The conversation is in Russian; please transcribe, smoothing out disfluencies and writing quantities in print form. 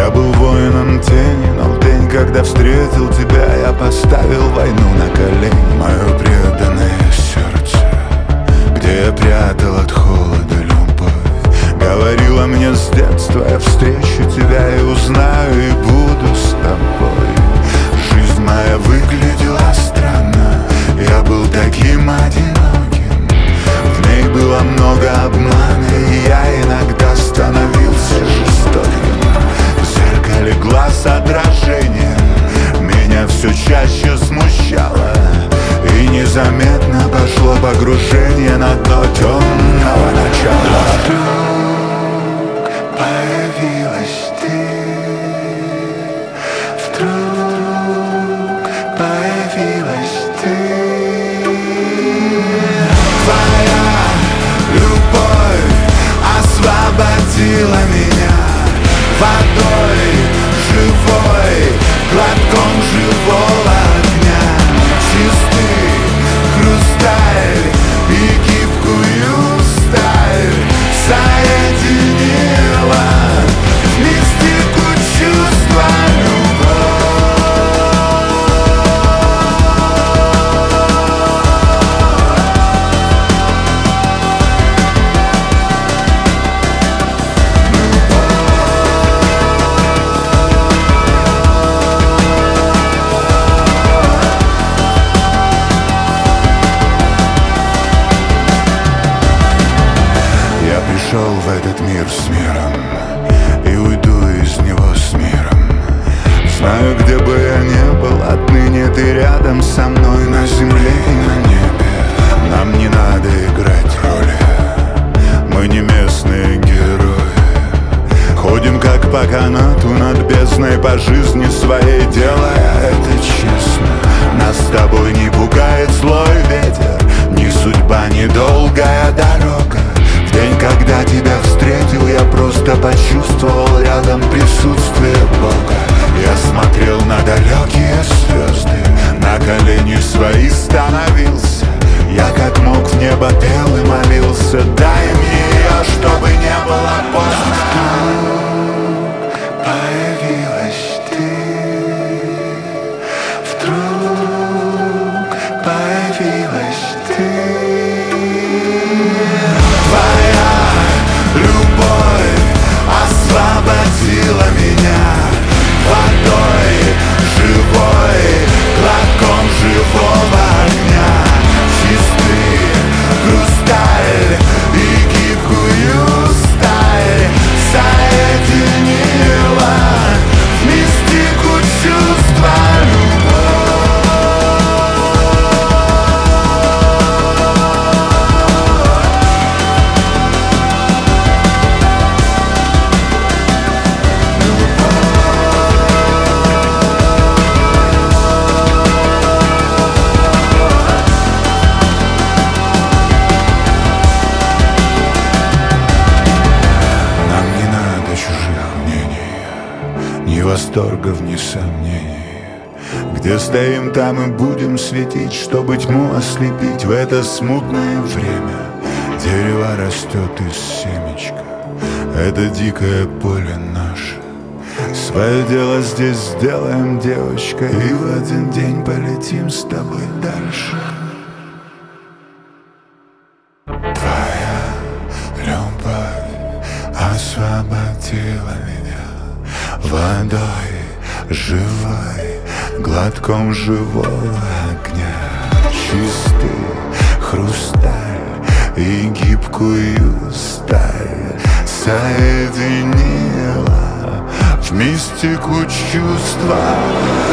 Я был воином тени, но в день, когда встретил тебя, я поставил войну на колени. Мое преданное сердце, где я прятал от холода любовь, говорила мне с детства: я встречу тебя и узнаю, и буду с тобой. Жизнь моя выглядела странно, я был таким одиноким. В ней было много обмана, и я иногда становился жестоким. В зеркале глаз отражение меня все чаще смущало, и незаметно пошло погружение на дно темного начала. Вдруг появилась ты, вдруг появилась ты. Твоя любовь освободила меня водой живой, глотком живого огня. Чистый хрусталь и гибкую сталь соединила в мистику чувства Пришел в этот мир с миром и уйду из него с миром. Знаю, где бы я ни был, отныне ты рядом со мной, на земле и на небе. Нам не надо играть роли, мы не местные герои. Ходим как по канату над бездной, по жизни своей делая это честно. Нас с тобой не пугает злой ветер, ни судьба, ни долгая дорога. В день, когда тебя встретил, я просто почувствовал рядом присутствие Бога. Я смотрел на далекие звезды, на колени свои становился. Я как мог в небо пел и молился: дай мне ее, чтобы не было поздно. Появилась ты, вдруг появилась ты. Освободила меня водой живой, глотком живого огня. Чистый хрусталь и гибкую сталь соединила в мистику чувства восторгов, ни сомнений. Где стоим, там и будем светить, чтобы тьму ослепить в это смутное время. Дерево растет из семечка, это дикое поле наше. Свое дело здесь сделаем, девочка, и в один день полетим с тобой дальше. Твоя любовь освободила меня водой живой, глотком живого огня. Чистый хрусталь и гибкую сталь соединила в мистику чувства.